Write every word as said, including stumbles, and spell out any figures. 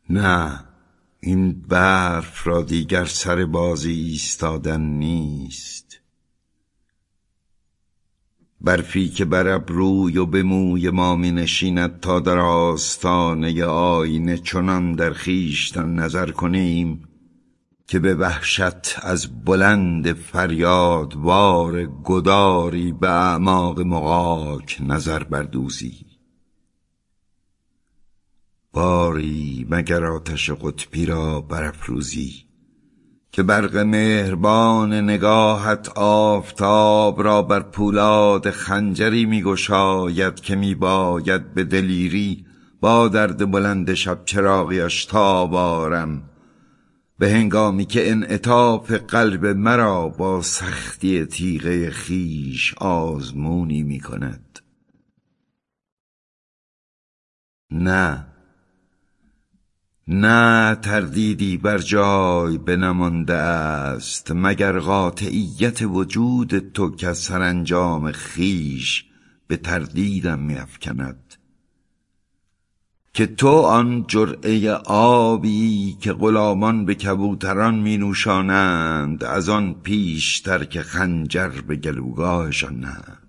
نه، این برف را دیگر سر بازی ایستادن نیست. برفی که بر ابروی و به موی ما می نشیند تا در آستانه آینه چنان در خویشتن نظر کنیم که به وحشت از بلند فریادوار گداری به اعماق مغاک نظر بردوزی. باری مگر آتش قطبی را برافروزی که برق مهربان نگاهت آفتاب را بر پولاد خنجری می گشاید که می باید به دلیری با درد بلند شب چراغیش تاب آرم، به هنگامی که انعطاف قلب مرا با سختی تیغه خیش آزمونی می کند. نه نه، تردیدی بر جای بنمانده است مگر قاطعیت وجود تو که سرانجام خیش به تردیدم می افکند که تو آن جرعه آبی که غلامان به کبوتران می نوشانند از آن پیشتر که خنجر به گلوگاهشان نهند.